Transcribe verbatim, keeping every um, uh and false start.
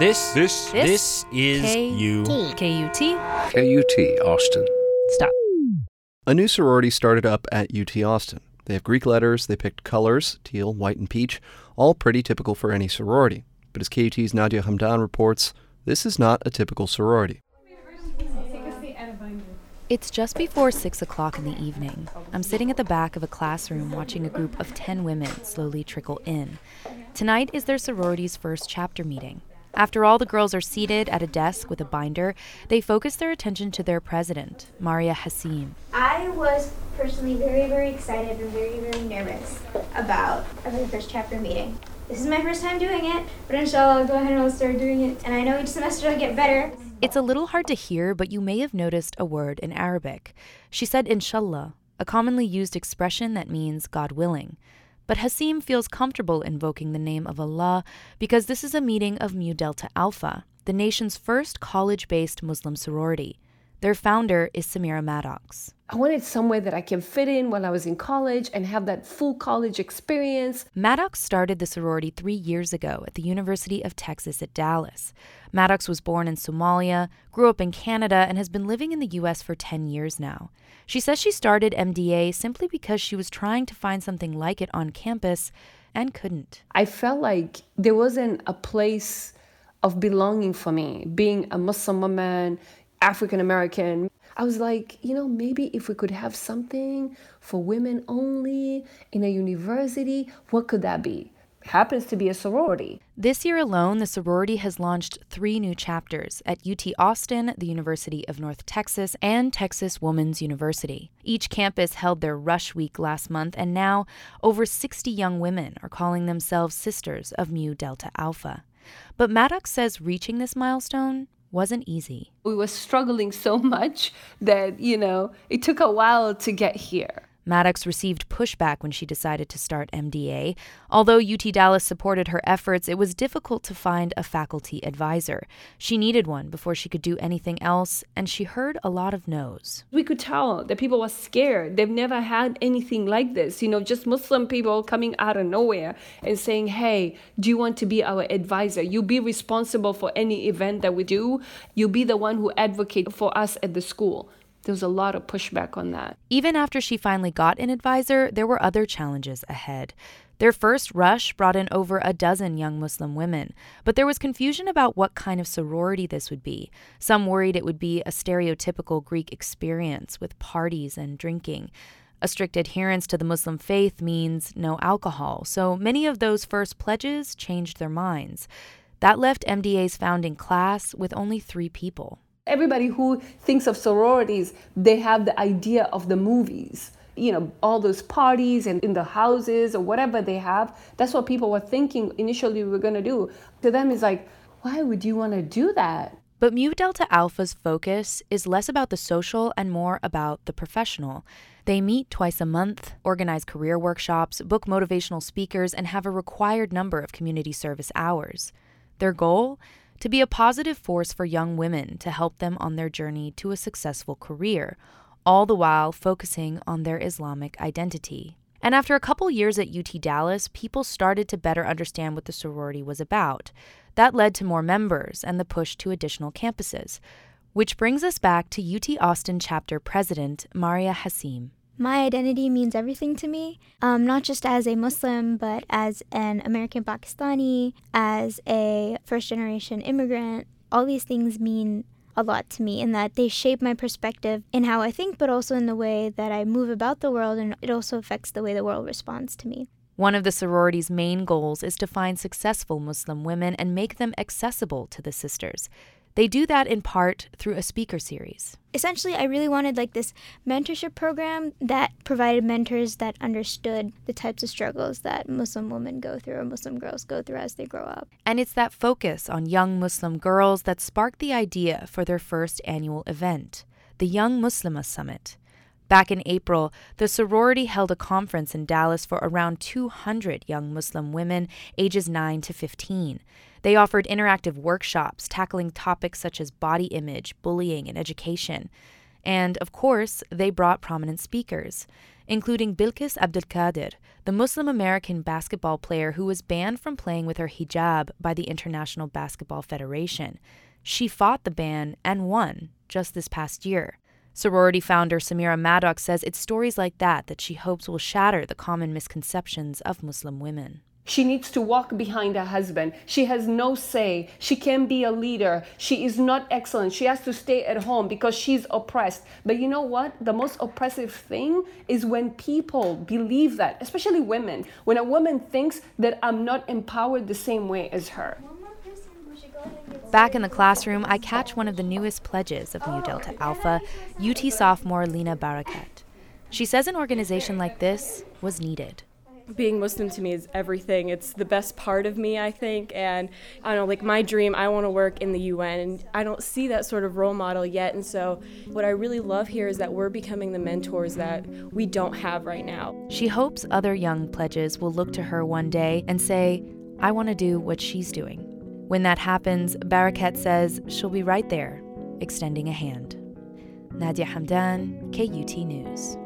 This, this, This this is K- you. K U T. K U T, Austin. Stop. A new sorority started up at U T Austin. They have Greek letters, they picked colors, teal, white, and peach, all pretty typical for any sorority. But as K U T's Nadia Hamdan reports, this is not a typical sorority. It's just before six o'clock in the evening. I'm sitting at the back of a classroom watching a group of ten women slowly trickle in. Tonight is their sorority's first chapter meeting. After all the girls are seated at a desk with a binder, they focus their attention to their president, Maria Hassim. I was personally very, very excited and very, very nervous about our very first chapter meeting. This is my first time doing it, but inshallah I'll go ahead and I'll start doing it. And I know each semester I'll get better. It's a little hard to hear, but you may have noticed a word in Arabic. She said inshallah, a commonly used expression that means God willing. But Hassim feels comfortable invoking the name of Allah because this is a meeting of Mu Delta Alpha, the nation's first college-based Muslim sorority. Their founder is Samira Maddox. I wanted somewhere that I can fit in while I was in college and have that full college experience. Maddox started the sorority three years ago at the University of Texas at Dallas. Maddox was born in Somalia, grew up in Canada, and has been living in the U S for ten years now. She says she started M D A simply because she was trying to find something like it on campus and couldn't. I felt like there wasn't a place of belonging for me, being a Muslim woman, African American. I was like, you know, maybe if we could have something for women only in a university, what could that be? Happens to be a sorority. This year alone, the sorority has launched three new chapters at U T Austin, the University of North Texas, and Texas Woman's University. Each campus held their Rush Week last month, and now over sixty young women are calling themselves Sisters of Mu Delta Alpha. But Maddox says reaching this milestone wasn't easy. We were struggling so much that, you know, it took a while to get here. Maddox received pushback when she decided to start M D A. Although U T Dallas supported her efforts, it was difficult to find a faculty advisor. She needed one before she could do anything else, and she heard a lot of no's. We could tell that people were scared. They've never had anything like this, you know, just Muslim people coming out of nowhere and saying, hey, do you want to be our advisor? You be responsible for any event that we do. You be the one who advocate for us at the school. There was a lot of pushback on that. Even after she finally got an advisor, there were other challenges ahead. Their first rush brought in over a dozen young Muslim women, but there was confusion about what kind of sorority this would be. Some worried it would be a stereotypical Greek experience with parties and drinking. A strict adherence to the Muslim faith means no alcohol, so many of those first pledges changed their minds. That left M D A's founding class with only three people. Everybody who thinks of sororities, they have the idea of the movies. You know, all those parties and in the houses or whatever they have. That's what people were thinking initially we were going to do. To them, it's like, why would you want to do that? But Mu Delta Alpha's focus is less about the social and more about the professional. They meet twice a month, organize career workshops, book motivational speakers, and have a required number of community service hours. Their goal? To be a positive force for young women to help them on their journey to a successful career, all the while focusing on their Islamic identity. And after a couple years at U T Dallas, people started to better understand what the sorority was about. That led to more members and the push to additional campuses, which brings us back to U T Austin chapter president Maria Hassim. My identity means everything to me, um, not just as a Muslim, but as an American Pakistani, as a first-generation immigrant. All these things mean a lot to me in that they shape my perspective in how I think, but also in the way that I move about the world, and it also affects the way the world responds to me. One of the sorority's main goals is to find successful Muslim women and make them accessible to the sisters. They do that in part through a speaker series. Essentially, I really wanted like this mentorship program that provided mentors that understood the types of struggles that Muslim women go through or Muslim girls go through as they grow up. And it's that focus on young Muslim girls that sparked the idea for their first annual event, the Young Muslimah Summit. Back in April, the sorority held a conference in Dallas for around two hundred young Muslim women ages nine to fifteen. They offered interactive workshops tackling topics such as body image, bullying, and education. And, of course, they brought prominent speakers, including Bilkis Abdelkader, the Muslim American basketball player who was banned from playing with her hijab by the International Basketball Federation. She fought the ban and won just this past year. Sorority founder Samira Maddox says it's stories like that that she hopes will shatter the common misconceptions of Muslim women. She needs to walk behind her husband. She has no say. She can be a leader. She is not excellent. She has to stay at home because she's oppressed. But you know what? The most oppressive thing is when people believe that, especially women. When a woman thinks that I'm not empowered the same way as her. Back in the classroom, I catch one of the newest pledges of Mu Delta Alpha, U T sophomore Lina Barakat. She says an organization like this was needed. Being Muslim to me is everything. It's the best part of me, I think. And I don't know, like my dream, I want to work in the U N. And I don't see that sort of role model yet. And so what I really love here is that we're becoming the mentors that we don't have right now. She hopes other young pledges will look to her one day and say, I want to do what she's doing. When that happens, Barakat says she'll be right there, extending a hand. Nadia Hamdan, K U T News.